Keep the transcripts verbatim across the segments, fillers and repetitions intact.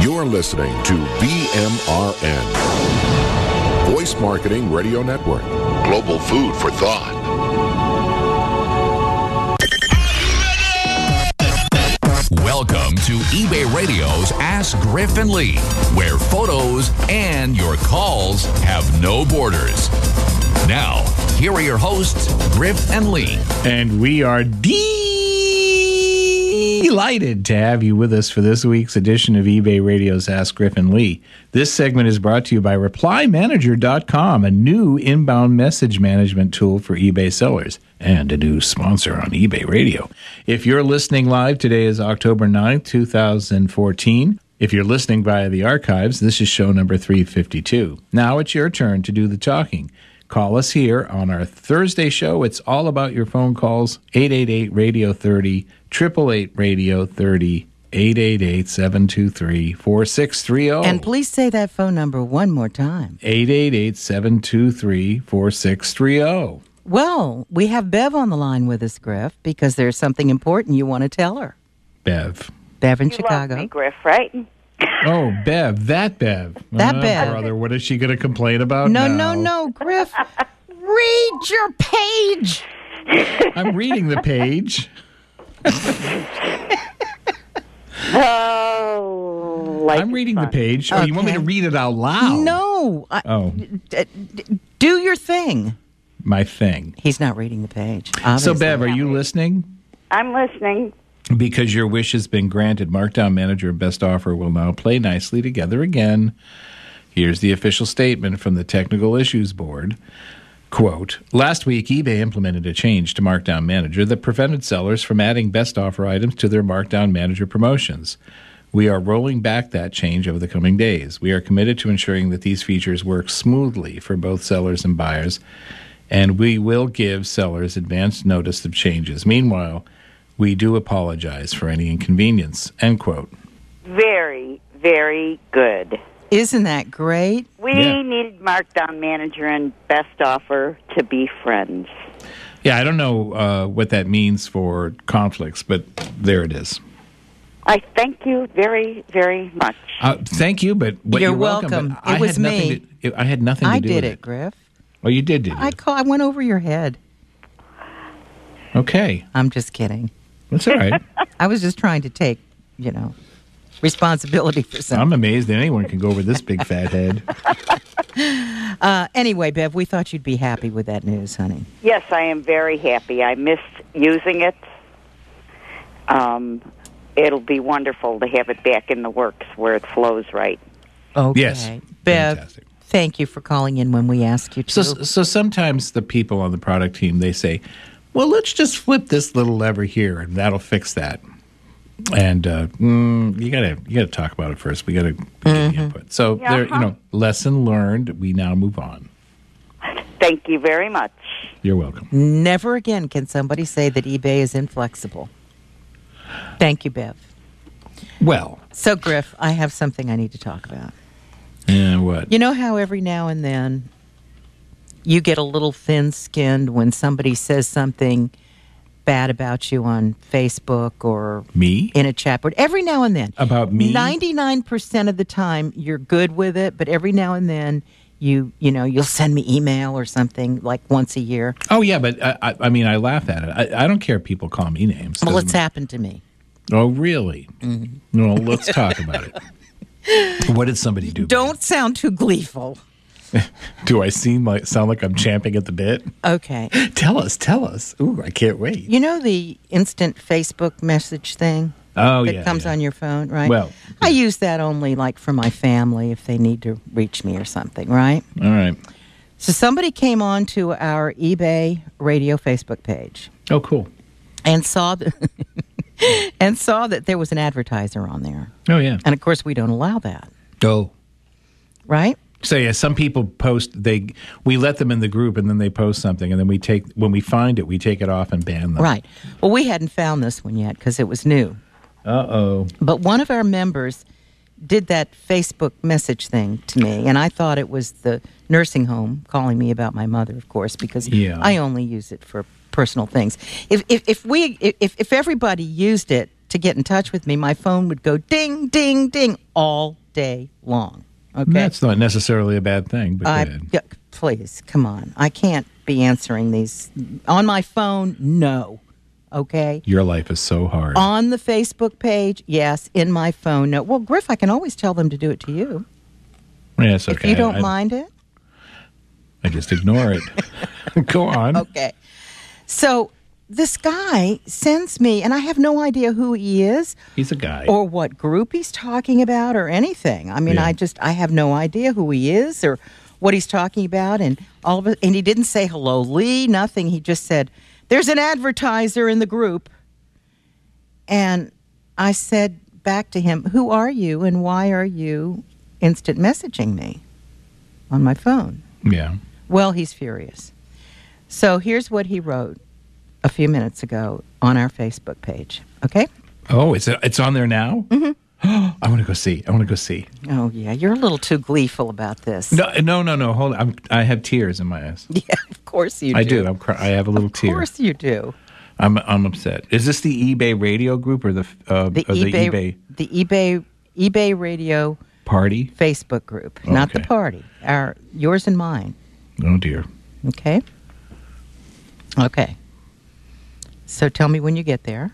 You're listening to B M R N, Voice Marketing Radio Network. Global food for thought. Welcome to eBay Radio's Ask Griff and Lee, where photos and your calls have no borders. Now, here are your hosts, Griff and Lee. And we are delighted to have you with us for this week's edition of eBay Radio's Ask Griff and Lee. This segment is brought to you by Reply Manager dot com, a new inbound message management tool for eBay sellers, and a new sponsor on eBay Radio. If you're listening live, today is October ninth, two thousand fourteen. If you're listening via the archives, this is show number three fifty-two. Now it's your turn to do the talking. Call us here on our Thursday show. It's all about your phone calls. eight eight eight, radio thirty, eight eight eight, radio thirty, eight eight eight, seven two three, four six three zero. And please say that phone number one more time. eight eight eight, seven two three, four six three zero. Well, we have Bev on the line with us, Griff, because there's something important you want to tell her. Bev. Bev in you Chicago. Love me, Griff, right? Oh, Bev, that Bev. That oh, Bev. Brother, what is she going to complain about No, now? no, no, Griff. Read your page. I'm reading the page. Oh, like I'm reading the fun. page. Oh, you want me to Okay. read it out loud? No. I, Oh, d- d- do your thing. my thing. He's not reading the page. So, Obviously. Bev, are you listening? I'm listening. Because your wish has been granted, Markdown Manager and Best Offer will now play nicely together again. Here's the official statement from the Technical Issues Board. Quote, last week, eBay implemented a change to Markdown Manager that prevented sellers from adding Best Offer items to their Markdown Manager promotions. We are rolling back that change over the coming days. We are committed to ensuring that these features work smoothly for both sellers and buyers, and we will give sellers advance notice of changes. Meanwhile, we do apologize for any inconvenience, end quote. Very, very good. Isn't that great? We Yeah. need Markdown Manager and Best Offer to be friends. Yeah, I don't know uh, what that means for conflicts, but there it is. I thank you very, very much. Uh, thank you, but but You're you're welcome. welcome. but I It was had nothing me. To, I had nothing to I do did with it, Griff. Oh, you did, did you? I call, I went over your head. Okay, I'm just kidding. that's all right. I was just trying to take, you know, responsibility for something. I'm amazed that anyone can go over this big fat head. Uh, anyway, Bev, we thought you'd be happy with that news, honey. Yes, I am very happy. I missed using it. Um, it'll be wonderful to have it back in the works where it flows right. Okay. Yes, Bev, fantastic. thank you for calling in when we asked you to. So, so sometimes the people on the product team, they say, well, let's just flip this little lever here, and that'll fix that. And uh, mm, you gotta you gotta talk about it first. We gotta give you input. So Yeah, there, you uh-huh. know, lesson learned. We now move on. Thank you very much. You're welcome. Never again can somebody say that eBay is inflexible. Thank you, Bev. Well, So, Griff, I have something I need to talk about. yeah, what? You know how every now and then you get a little thin-skinned when somebody says something bad about you on Facebook or Me? in a chat board? Every now and then. About me? ninety-nine percent of the time you're good with it, but every now and then you you know, you'll send me email or something like once a year. Oh yeah, but I, I, I mean, I laugh at it. I, I don't care if people call me names. Well, Doesn't it's ma- happened to me. Oh really? Mm-hmm. Well, let's talk about it. What did somebody do? Don't sound too gleeful. Do I seem like sound like I'm champing at the bit? Okay. Tell us, tell us. Ooh, I can't wait. You know the instant Facebook message thing? Oh that yeah, comes yeah. on your phone, right? Well, I use that only like for my family if they need to reach me or something, right? All right. So somebody came on to our eBay Radio Facebook page Oh, cool. and saw the and saw that there was an advertiser on there. Oh yeah. And of course we don't allow that, Oh. right? So yeah, some people post they we let them in the group and then they post something and then we take when we find it we take it off and ban them. Right. Well, we hadn't found this one yet because it was new. Uh oh. But one of our members did that Facebook message thing to me, and I thought it was the nursing home calling me about my mother, of course, because Yeah. I only use it for personal things. If if, if we if if everybody used it to get in touch with me, my phone would go ding, ding, ding all day long. Okay, That's not necessarily a bad thing, but I, go ahead. yeah, please, come on. I can't be answering these on my phone. No. Okay. Your life is so hard. On the Facebook page, yes. In my phone, no. Well, Griff, I can always tell them to do it to you. Yeah, it's okay. If you don't I, mind it. I just ignore it. Go on. Okay. So this guy sends me, and I have no idea who he is. He's a guy. Or what group he's talking about or anything. I mean, Yeah. I just, I have no idea who he is or what he's talking about. And all of it, and he didn't say hello, Lee, nothing. He just said, there's an advertiser in the group. And I said back to him, who are you and why are you instant messaging me on my phone? Yeah. Well, he's furious. So here's what he wrote a few minutes ago on our Facebook page. Okay? Oh, it's it's on there now? Mm-hmm. I want to go see. I want to go see. Oh, yeah. You're a little too gleeful about this. No, no, no, no. Hold on. I'm, I have tears in my eyes. Yeah, of course you do. I do. I'm cry- I have a little Of tear. course you do. I'm I'm upset. Is this the eBay radio group or the uh, The or the eBay, eBay the eBay eBay Radio party? Facebook group, not the Okay. party. Our yours and mine. Oh dear. Okay? Okay. So tell me when you get there.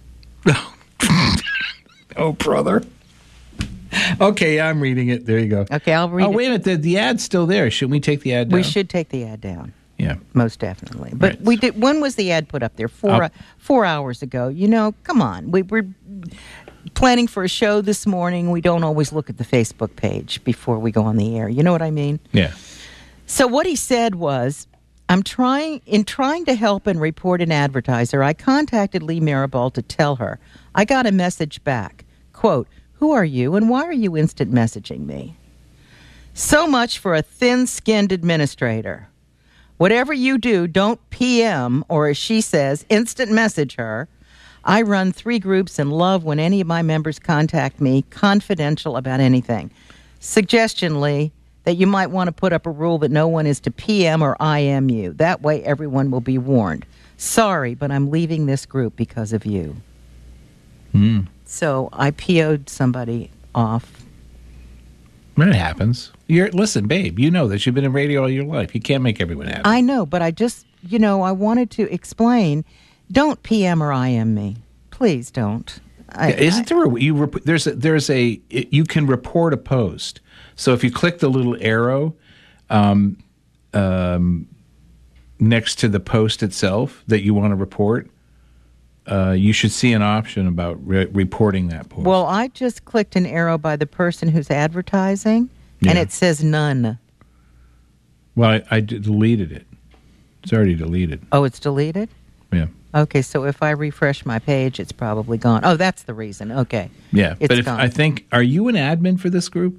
Oh, brother. Okay, I'm reading it. There you go. Okay, I'll read Oh, it. wait a minute. The, the ad's still there. Shouldn't we take the ad down? We should take the ad down. Yeah. Most definitely. But Right. we did. When was the ad put up there? Four I'll- uh, four hours ago. You know, come on. We were planning for a show this morning. We don't always look at the Facebook page before we go on the air. You know what I mean? Yeah. So what he said was, I'm trying in trying to help and report an advertiser. I contacted Lee Maribald to tell her. I got a message back. Quote, who are you and why are you instant messaging me? So much for a thin-skinned administrator. Whatever you do, don't P M, or as she says, instant message her. I run three groups and love when any of my members contact me, confidential about anything. Suggestion, Lee, that you might want to put up a rule that no one is to P M or I M you. That way everyone will be warned. Sorry, but I'm leaving this group because of you. Hmm. So I P O'd somebody off. When it happens. You're listen, babe, you know this. You've been in radio all your life. You can't make everyone happy. I know, but I just, you know, I wanted to explain, don't P M or I M me. Please don't. I, Yeah, Isn't there a, you rep, there's a, there's a it, you can report a post. So if you click the little arrow um, um, next to the post itself that you want to report, uh, you should see an option about re- reporting that post. Well, I just clicked an arrow by the person who's advertising, and Yeah. it says none. well, I, I d- deleted it. It's already deleted. Oh, it's deleted? Yeah, Okay, so if I refresh my page, it's probably gone. Oh, that's the reason. Okay. yeah. It's but if gone. I think, are you an admin for this group?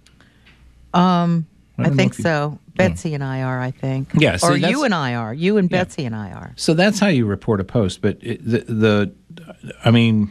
Um, I I, don't know think if you- so. Betsy and I are, I think. Yeah, see, or that's- you and I are. You and Yeah. Betsy and I are. So that's how you report a post. But it, the, the, I mean,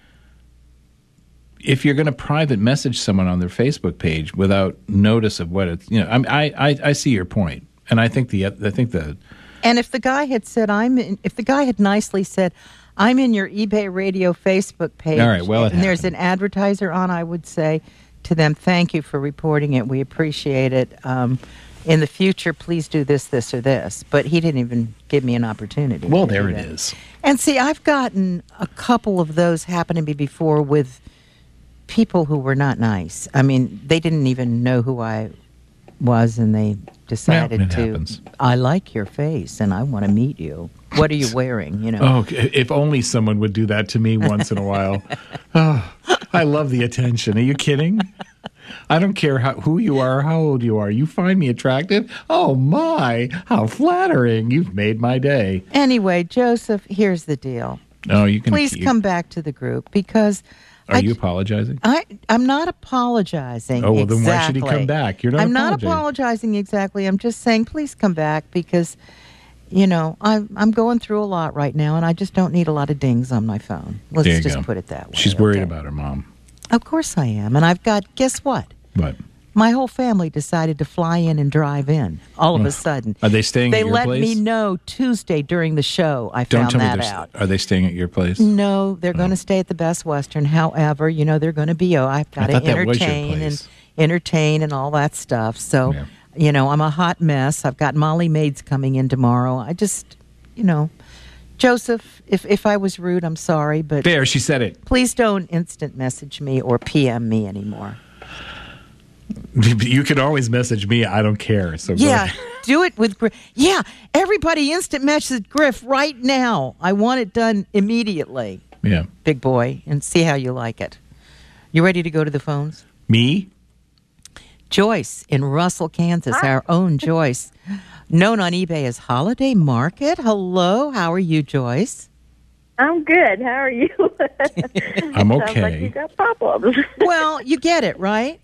if you're going to private message someone on their Facebook page without notice of what it's, you know, I, I, I see your point, and I think the, I think the, And if the guy had said, I'm in, if the guy had nicely said, I'm in your eBay Radio Facebook page, All right, well, it and there's happened. an advertiser on, I would say to them, thank you for reporting it. We appreciate it. Um, in the future, please do this, this, or this. But he didn't even give me an opportunity. well, to there do it that. is. And see, I've gotten a couple of those happen to me before with people who were not nice. I mean, they didn't even know who I was, and they decided it to, happens. I like your face, and I want to meet you. What are you wearing? You know. Oh, if only someone would do that to me once in a while. Oh, I love the attention. Are you kidding? I don't care how, who you are, or how old you are. You find me attractive? Oh, my. How flattering. You've made my day. Anyway, Joseph, here's the deal. Oh, you can. Please you- come back to the group because Are I, you apologizing? I, I'm not apologizing. Oh, well, then why should he exactly. come back? You're not I'm not apologizing. apologizing exactly. I'm just saying, please come back because, you know, I'm I'm going through a lot right now, and I just don't need a lot of dings on my phone. Let's There you just go. put it that way. She's worried okay? about her mom. Of course I am, and I've got. Guess what? But My whole family decided to fly in and drive in all of Oh. a sudden. Are they staying They at your let place? me know Tuesday during the show. I Don't found tell me that they're st- out. Are they staying at your place? No, they're going to stay at the Best Western. However, you know, they're going to be, oh, I've got I to thought that was your entertain and place. entertain and all that stuff. So, Yeah. you know, I'm a hot mess. I've got Molly Maids coming in tomorrow. I just, you know, Joseph, if, if I was rude, I'm sorry, but There, she said it. please don't instant message me or P M me anymore. You can always message me. I don't care. So go Yeah, ahead. do it with Griff. Yeah, everybody instant message Griff right now. I want it done immediately, Yeah. big boy, and see how you like it. You ready to go to the phones? Me? Joyce in Russell, Kansas, our own Joyce, known on eBay as Holiday Market. Hello, how are you, Joyce? I'm good. How are you? I'm Sounds like okay. you got problems. Well, you get it, right?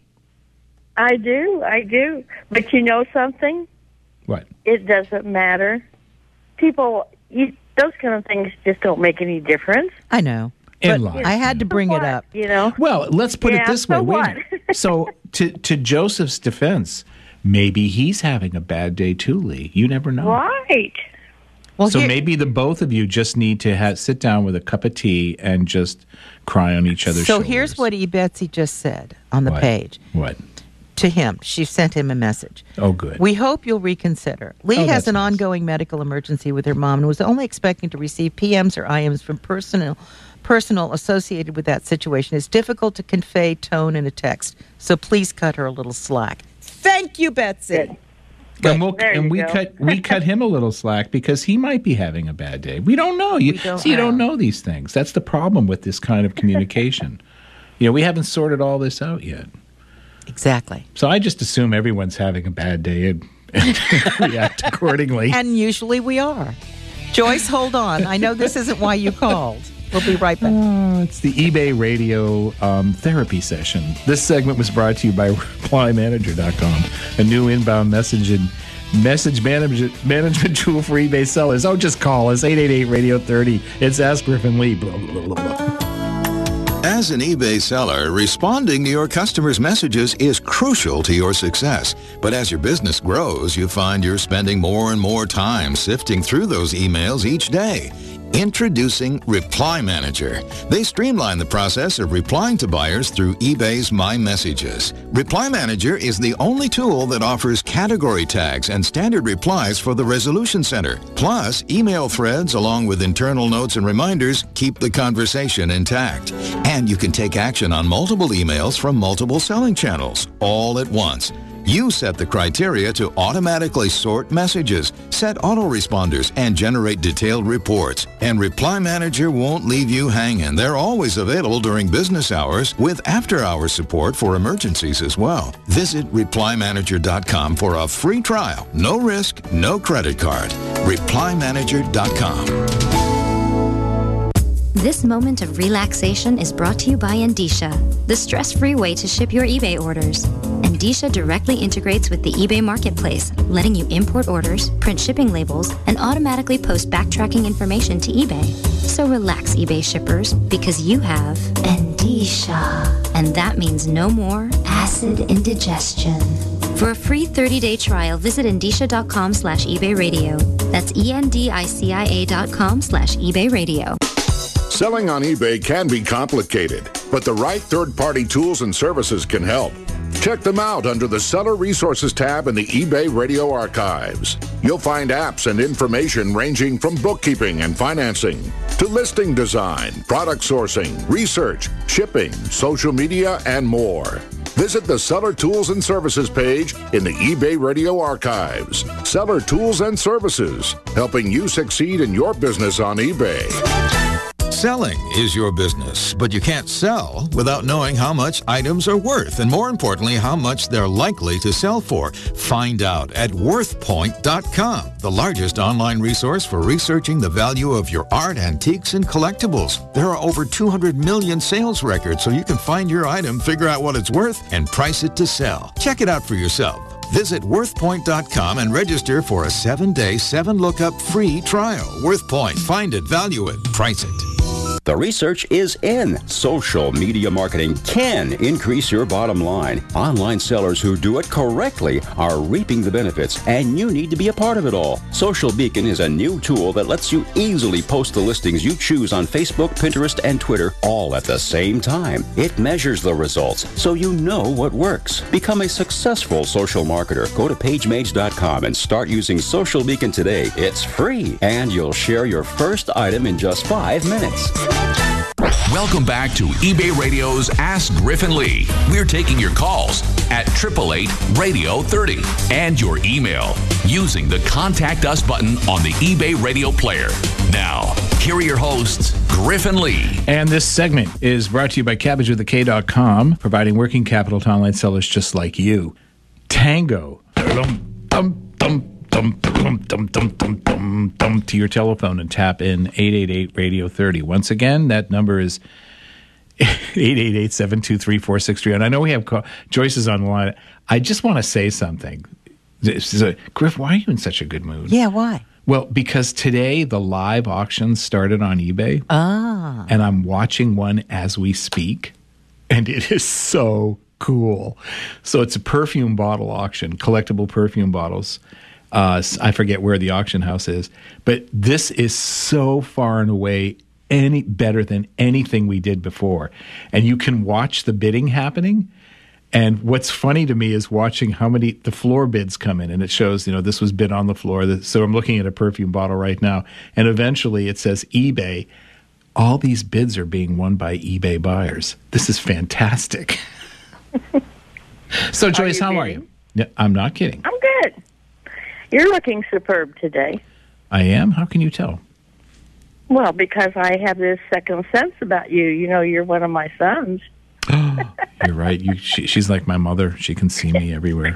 I do, I do. But you know something? What? It doesn't matter. People, you, those kind of things just don't make any difference. I know. In But life. I had to bring So it what? up. You know? Well, let's put it Yeah, this way. so Wait a what? minute. So, to to Joseph's defense, maybe he's having a bad day too, Lee. You never know. Right. Well, So here- maybe the both of you just need to ha- sit down with a cup of tea and just cry on each other's So shoulders. here's what E. Betsy just said on the What? page What? to him. She sent him a message. Oh, good. We hope you'll reconsider. Lee Oh, has that's an nice. ongoing medical emergency with her mom and was only expecting to receive P Ms or I Ms from personal personal associated with that situation. It's difficult to convey tone in a text, so please cut her a little slack. Thank you, Betsy. and we'll, There and you we go. cut we cut him a little slack because he might be having a bad day. We don't know. You We don't see, you don't know. know these things. That's the problem with this kind of communication. You know, we haven't sorted all this out yet. Exactly. So I just assume everyone's having a bad day and, and react accordingly. And usually we are. Joyce, hold on. I know this isn't why you called. We'll be right back. Oh, it's the eBay Radio um, therapy session. This segment was brought to you by reply manager dot com, a new inbound message and message management management tool for eBay sellers. Oh, just call us, eight eight eight radio thirty. It's Ask Griffin Lee. Blah, blah, blah, blah. As an eBay seller, responding to your customers' messages is crucial to your success. But as your business grows, you find you're spending more and more time sifting through those emails each day. Introducing Reply Manager. They streamline the process of replying to buyers through eBay's My Messages. Reply Manager is the only tool that offers category tags and standard replies for the Resolution Center. Plus, email threads along with internal notes and reminders keep the conversation intact. And you can take action on multiple emails from multiple selling channels, all at once. You set the criteria to automatically sort messages, set autoresponders, and generate detailed reports. And Reply Manager won't leave you hanging. They're always available during business hours with after-hours support for emergencies as well. Visit reply manager dot com for a free trial. No risk, no credit card. reply manager dot com. This moment of relaxation is brought to you by Endicia, the stress-free way to ship your eBay orders. Endicia directly integrates with the eBay marketplace, letting you import orders, print shipping labels, and automatically post backtracking information to eBay. So relax, eBay shippers, because you have Endicia. And that means no more acid indigestion. For a free thirty-day trial, visit Endicia.com slash eBay radio. That's E-N-D-I-C-I-A dot com slash eBay radio. Selling on eBay can be complicated, but the right third-party tools and services can help. Check them out under the Seller Resources tab in the eBay Radio Archives. You'll find apps and information ranging from bookkeeping and financing to listing design, product sourcing, research, shipping, social media, and more. Visit the Seller Tools and Services page in the eBay Radio Archives. Seller Tools and Services, helping you succeed in your business on eBay. Selling is your business, but you can't sell without knowing how much items are worth and, more importantly, how much they're likely to sell for. Find out at worth point dot com, the largest online resource for researching the value of your art, antiques, and collectibles. There are over two hundred million sales records, so you can find your item, figure out what it's worth, and price it to sell. Check it out for yourself. Visit worth point dot com and register for a seven-day, seven-lookup free trial. WorthPoint. Find it, value it, price it. The research is in. Social media marketing can increase your bottom line. Online sellers who do it correctly are reaping the benefits, and you need to be a part of it all. Social Beacon is a new tool that lets you easily post the listings you choose on Facebook, Pinterest, and Twitter all at the same time. It measures the results so you know what works. Become a successful social marketer. Go to pagemage dot com and start using Social Beacon today. It's free, and you'll share your first item in just five minutes. Welcome back to eBay Radio's Ask Griffin Lee. We're taking your calls at eight eight eight, radio thirty and your email using the Contact Us button on the eBay Radio player. Now, here are your hosts, Griffin Lee. And this segment is brought to you by Cabbage with a K dot com, providing working capital to online sellers just like you. Tango. Dum, dum, dum. Dum, dum, dum, dum, dum, dum, dum, to your telephone and tap in eight eight eight, radio thirty. Once again, that number is eight eight eight, seven two three, four six three. And I know we have call- Joyce is on the line. I just want to say something. This is a, Griff, why are you in such a good mood? Yeah, why? Well, because today the live auction started on eBay. Ah. And I'm watching one as we speak. And it is so cool. So it's a perfume bottle auction, collectible perfume bottles. Uh, I forget where the auction house is, but this is so far and away any better than anything we did before. And you can watch the bidding happening. And what's funny to me is watching how many the floor bids come in, and it shows, you know, this was bid on the floor. So I'm looking at a perfume bottle right now, and eventually it says eBay. All these bids are being won by eBay buyers. This is fantastic. So, Joyce, how are you? Yeah, I'm not kidding. I'm good. You're looking superb today. I am? How can you tell? Well, because I have this second sense about you. You know, you're one of my sons. You're right. You, she, she's like my mother. She can see me everywhere.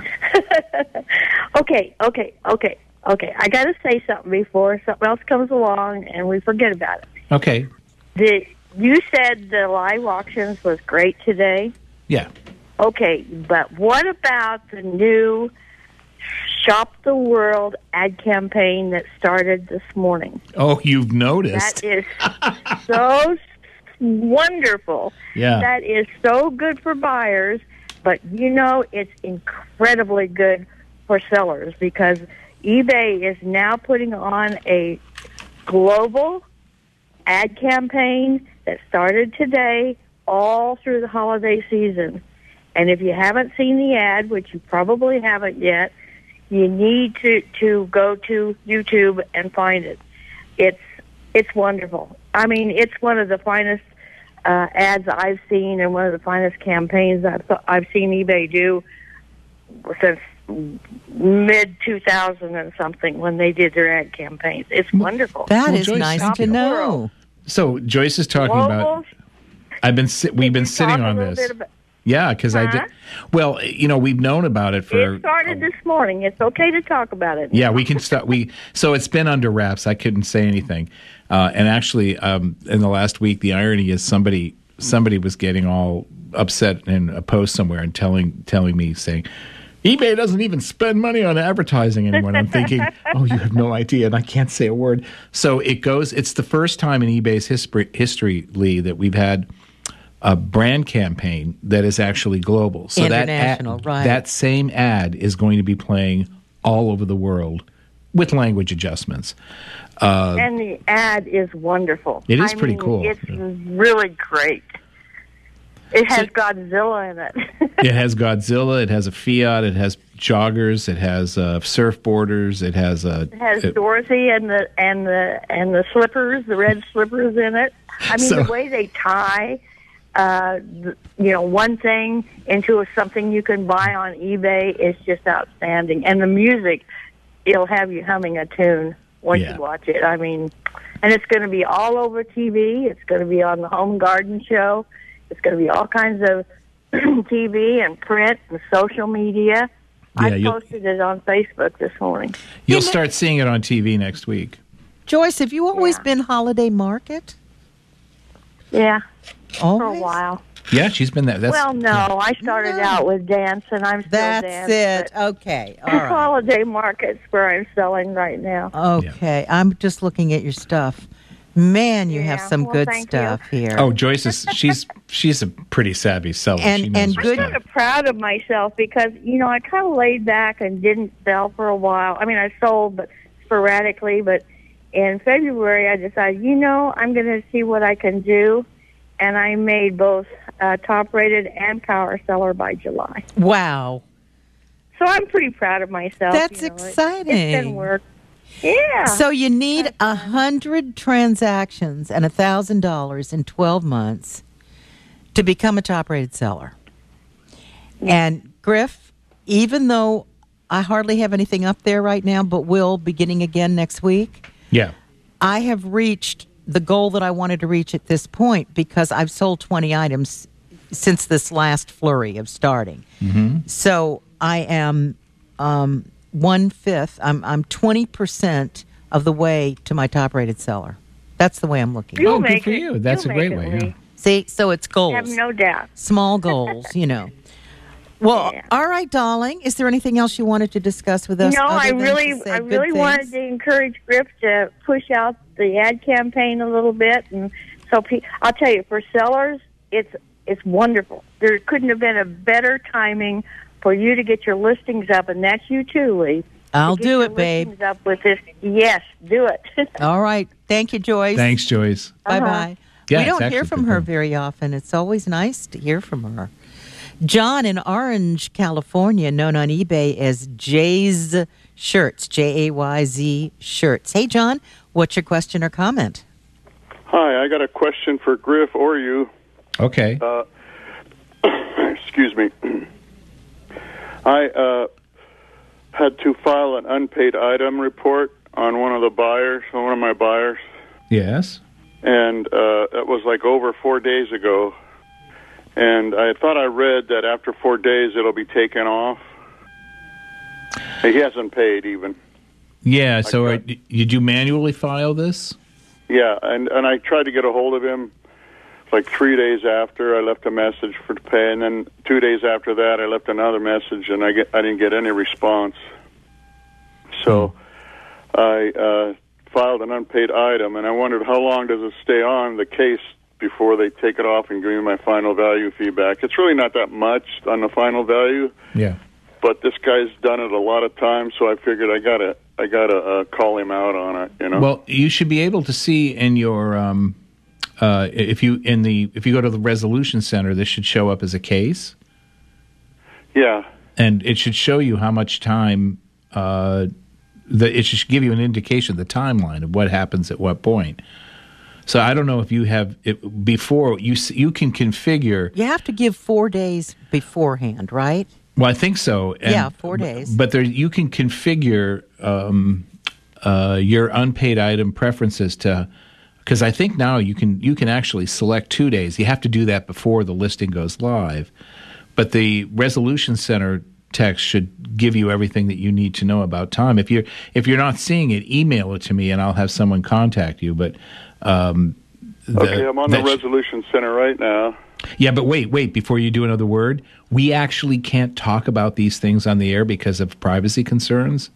okay, okay, okay, okay. I got to say something before something else comes along and we forget about it. Okay. The, you said the live auctions was great today. Yeah. Okay, but what about the new Shop the World ad campaign that started this morning? Oh, you've noticed. That is so wonderful. Yeah. That is so good for buyers, but you know it's incredibly good for sellers because eBay is now putting on a global ad campaign that started today all through the holiday season. And if you haven't seen the ad, which you probably haven't yet, you need to, to go to YouTube and find it. It's it's wonderful. I mean, it's one of the finest uh, ads I've seen and one of the finest campaigns I've, I've seen eBay do since mid two thousand and something when they did their ad campaigns. It's wonderful. That Well, is Joyce, nice thank to you. know. So Joyce is talking Global. about. I've been si- we've Can been you sitting talk a on little this. bit about- Yeah, because I Huh? did. Well, you know, we've known about it for. It started this morning. It's okay to talk about it. Yeah, we can start. We so it's been under wraps. I couldn't say anything, uh, and actually, um, in the last week, the irony is somebody somebody was getting all upset in a post somewhere and telling telling me saying, eBay doesn't even spend money on advertising anymore. And I'm thinking, oh, you have no idea, and I can't say a word. So it goes. It's the first time in eBay's history, history, Lee, that we've had a brand campaign that is actually global. So that International, ad, right. that same ad is going to be playing all over the world with language adjustments. Uh, And the ad is wonderful. It is I pretty mean, cool. It's Yeah. really great. It has So- Godzilla in it. it has Godzilla. It has a Fiat. It has joggers. It has uh, surfboarders. It has a. It has it- Dorothy and the and the and the slippers, the red slippers in it. I mean, So- the way they tie, uh, th- you know, one thing into a, something you can buy on eBay is just outstanding. And the music, it'll have you humming a tune once Yeah. you watch it. I mean, and it's going to be all over T V. It's going to be on the Home Garden Show. It's going to be all kinds of T V and print and social media. Yeah, I you'll- posted it on Facebook this morning. You'll start seeing it on T V next week. Joyce, have you always Yeah. been holiday market? Yeah, for a Always? while. Yeah, she's been there. That's, well, no, I started No. out with dance, and I'm still That's dance. it. but Okay. All The right. holiday market's where I'm selling right now. Okay. I'm just looking at your stuff. Man, you have Yeah, some well, good thank stuff here. Oh, Joyce is she's she's a pretty savvy seller. And- She knows and her good- I'm stuff. kind of proud of myself because, you know, I kind of laid back and didn't sell for a while. I mean, I sold, but sporadically. But in February, I decided, you know, I'm going to see what I can do. And I made both uh, top-rated and power seller by July. Wow. So I'm pretty proud of myself. That's you know. It- exciting. It's been work. Yeah. So you need a hundred transactions and a thousand dollars in twelve months to become a top-rated seller. And Griff, even though I hardly have anything up there right now, but will beginning again next week, Yeah. I have reached the goal that I wanted to reach at this point because I've sold twenty items since this last flurry of starting. Mm-hmm. So I am um, one fifth. I'm I'm twenty percent of the way to my top rated seller. That's the way I'm looking. You'll Oh, good make for it. you. That's You'll a great make way, it, yeah. Lee. See, so it's goals, I have no doubt. small goals, you know. Well, Yeah. all right, darling. Is there anything else you wanted to discuss with us? No, other I than really, to say I good really wanted things? to encourage Griff to push out the ad campaign a little bit, and so pe- I'll tell you, for sellers, it's it's wonderful. There couldn't have been a better timing for you to get your listings up, and that's you too, Lee. I'll To get do your it, babe. listings Up with this, yes, do it. All right. Thank you, Joyce. Thanks, Joyce. Bye bye. Uh-huh. Yeah, we it's don't hear actually from good her thing. very often. It's always nice to hear from her. John in Orange, California, known on eBay as Jay's Shirts, J A Y Z Shirts. Hey, John, what's your question or comment? Hi, I got a question for Griff or you. Okay. Uh, excuse me. I uh, had to file an unpaid item report on one of the buyers, on one of my buyers, Yes. and uh, that was like over four days ago. And I thought I read that after four days it'll be taken off. He hasn't paid even. Yeah. So, uh, got- d- did you manually file this? Yeah, and and I tried to get a hold of him like three days after I left a message for to pay, and then two days after that I left another message, and I get I didn't get any response. So I uh, filed an unpaid item, and I wondered how long does it stay on the case before they take it off and give me my final value feedback. It's really not that much on the final value, Yeah. but this guy's done it a lot of times, so I figured I gotta I gotta uh, call him out on it. You know. Well, you should be able to see in your um, uh, if you in the if you go to the resolution center, this should show up as a case, yeah. and it should show you how much time. Uh, the, it should give you an indication of the timeline of what happens at what point. So I don't know if you have it before you s- you can configure. You have to give four days beforehand, right? Well, I think so. and- Yeah, four days. But there, you can configure um, uh, your unpaid item preferences to, because I think now you can you can actually select two days. You have to do that before the listing goes live. But the resolution center text should give you everything that you need to know about time. If you're if you're not seeing it, email it to me and I'll have someone contact you. But um, the, Okay, I'm on the that sh- resolution center right now. yeah, but wait, wait, before you do another word, we actually can't talk about these things on the air because of privacy concerns.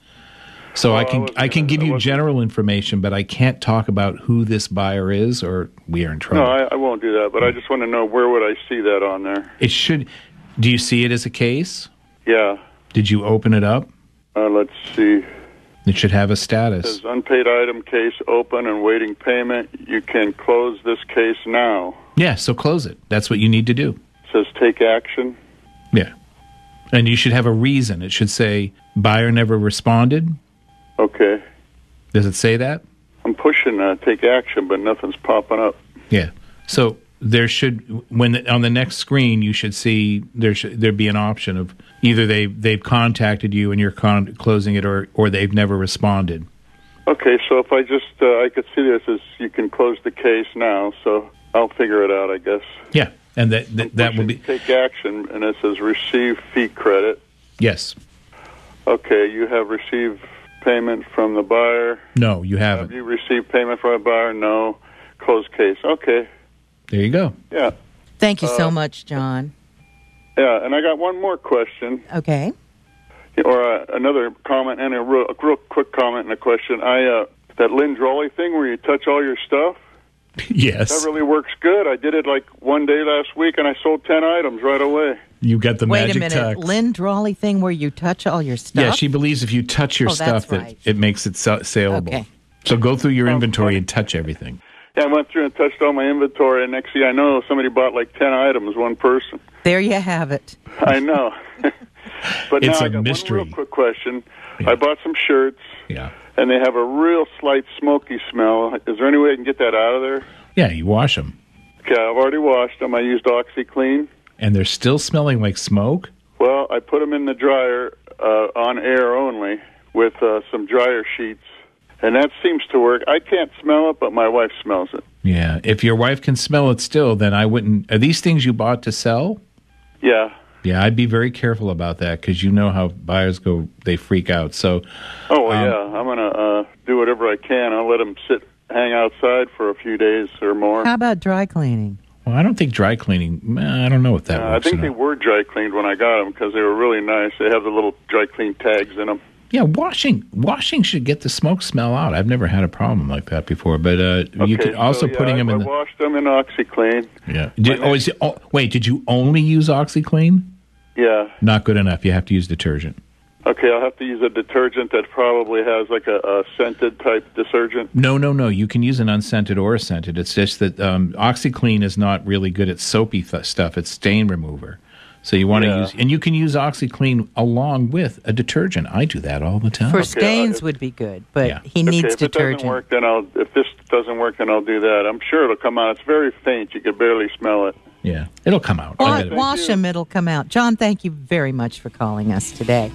So Oh, I I can wasn't I can gonna- give I you wasn't- general information, but I can't talk about who this buyer is or we are in trouble. No, I, I won't do that, but I just want to know where would I see that on there? It should do you see it as a case? Yeah. Did you open it up? Uh, let's see. It should have a It status. says unpaid item case open and waiting payment. You can close this case now. Yeah, so close it. That's what you need to do. It says take action. Yeah. And you should have a reason. It should say buyer never responded. Okay. Does it say that? I'm pushing uh, take action, but nothing's popping up. Yeah. So there should when on the next screen you should see there should there be an option of either they they've contacted you and you're con- closing it or or they've never responded. Okay, so if I just, uh, I could see this as you can close the case now, so I'll figure it out, I guess. Yeah, and that that, that will be Take action, and it says receive fee credit. yes. Okay, you have received payment from the buyer. No, you Have haven't. you received payment from a buyer? No. Close case. Okay. There you go. Yeah. Thank you so Uh, much, John. Yeah, and I got one more question, Okay. or uh, another comment, and a real, a real quick comment and a question. I uh, that Lynn Drolly thing where you touch all your stuff. Yes. That really works good. I did it like one day last week, and I sold ten items right away. You got the Wait magic a minute, tux. Lynn Drawley thing where you touch all your stuff? Yeah, she believes if you touch your Oh, stuff, that's right. that it makes it sa- saleable. Okay. So go through your inventory and touch everything. Yeah, I went through and touched all my inventory, and next thing I know, somebody bought like ten items, one person. There you have it. I know. But It's now a I got mystery. one real quick question. I bought some shirts, Yeah. and they have a real slight smoky smell. Is there any way I can get that out of there? Yeah, you wash them. Okay, I've already washed them. I used OxyClean. And they're still smelling like smoke? Well, I put them in the dryer uh, on air only with uh, some dryer sheets, and that seems to work. I can't smell it, but my wife smells it. Yeah. If your wife can smell it still, then I wouldn't. Are these things you bought to sell? Yeah. Yeah, I'd be very careful about that because you know how buyers go, they freak out. So, Oh, well, Um, yeah. I'm going to uh, do whatever I can. I'll let them sit, hang outside for a few days or more. How about dry cleaning? well, I don't think dry cleaning, eh, I don't know if that Uh, I works. think or they not. were dry cleaned when I got them because they were really nice. They have the little dry clean tags in them. Yeah, washing washing should get the smoke smell out. I've never had a problem like that before. But uh, you Okay, could also so, yeah, putting I, them in I the. washed them in OxyClean. Yeah. Did, oh, is it, oh, wait, did you only use OxyClean? Yeah. Not good enough. You have to use detergent. Okay, I'll have to use a detergent that probably has like a, a scented type detergent. No, no, no. You can use an unscented or a scented. It's just that um, OxyClean is not really good at soapy th- stuff. It's stain remover. So you want to Yeah. use, and you can use OxyClean along with a detergent. I do that all the time. For stains would be good, but Yeah. he Okay, needs if it detergent. doesn't work, then I'll. If this doesn't work, then I'll do that. I'm sure it'll come out. It's very faint. You could barely smell it. Yeah, it'll come out. I Wa- bet it- wash them, it'll come out. John, thank you very much for calling us today.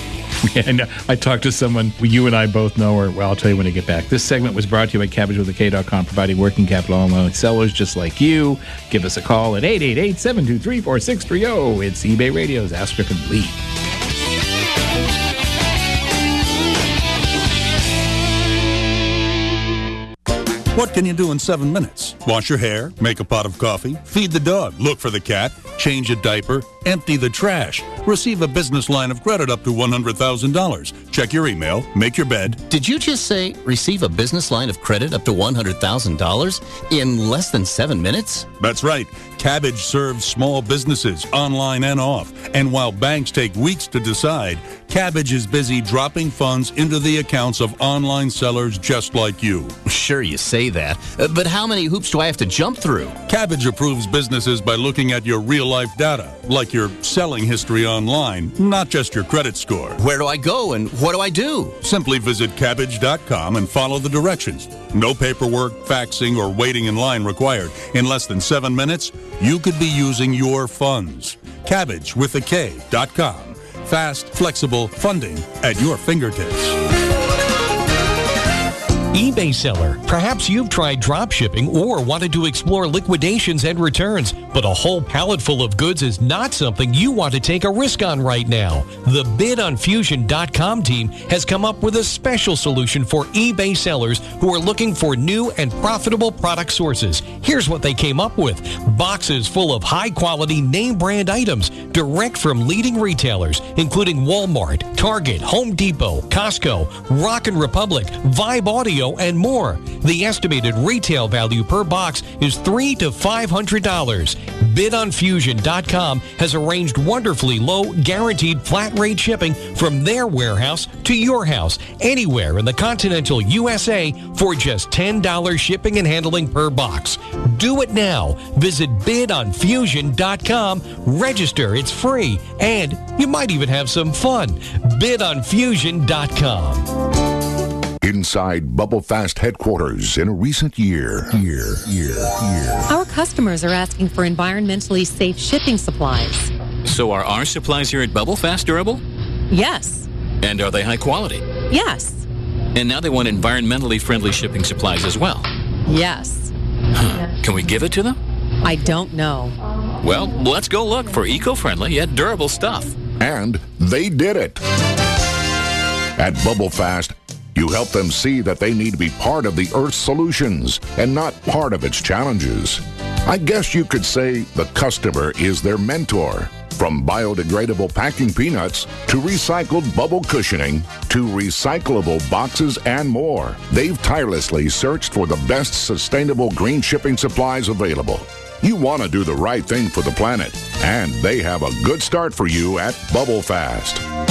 And I talked to someone you and I both know, or well, I'll tell you when I get back. This segment was brought to you by Cabbage with a K dot com, providing working capital online sellers just like you. Give us a call at eight eight eight, seven two three, four six three zero. It's eBay Radio's Ask Griffin Lee. What can you do in seven minutes? Wash your hair, make a pot of coffee, feed the dog, look for the cat, change a diaper, empty the trash, receive a business line of credit up to one hundred thousand dollars, check your email, make your bed. Did you just say receive a business line of credit up to one hundred thousand dollars in less than seven minutes? That's right. Cabbage serves small businesses online and off. And while banks take weeks to decide, Cabbage is busy dropping funds into the accounts of online sellers just like you. Sure, you say that, uh, but how many hoops do I have to jump through? Cabbage approves businesses by looking at your real-life data, like your selling history online, not just your credit score. Where do I go and what do I do? Simply visit cabbage dot com and follow the directions. No paperwork, faxing, or waiting in line required. In less than seven minutes, you could be using your funds. Cabbage with a K dot com. Fast, flexible funding at your fingertips. eBay seller. Perhaps you've tried drop shipping or wanted to explore liquidations and returns, but a whole pallet full of goods is not something you want to take a risk on right now. The bid on fusion dot com team has come up with a special solution for eBay sellers who are looking for new and profitable product sources. Here's what they came up with. Boxes full of high-quality name brand items direct from leading retailers, including Walmart, Target, Home Depot, Costco, Rockin' Republic, Vibe Audio, and more. The estimated retail value per box is three to five hundred dollars. bid on fusion dot com has arranged wonderfully low, guaranteed flat rate shipping from their warehouse to your house, anywhere in the continental U S A for just ten dollars shipping and handling per box. Do it now. Visit bid on fusion dot com. Register. It's free, and you might even have some fun. bid on fusion dot com. Inside Bubble Fast headquarters in a recent year, year, year, year. Our customers are asking for environmentally safe shipping supplies. So are our supplies here at Bubble Fast durable? Yes. And are they high quality? Yes. And now they want environmentally friendly shipping supplies as well. Yes. Huh. Can we give it to them? I don't know. Well, let's go look for eco-friendly yet durable stuff. And they did it. At Bubble Fast, you help them see that they need to be part of the Earth's solutions and not part of its challenges. I guess you could say the customer is their mentor. From biodegradable packing peanuts to recycled bubble cushioning to recyclable boxes and more, they've tirelessly searched for the best sustainable green shipping supplies available. You want to do the right thing for the planet, and they have a good start for you at Bubble Fast.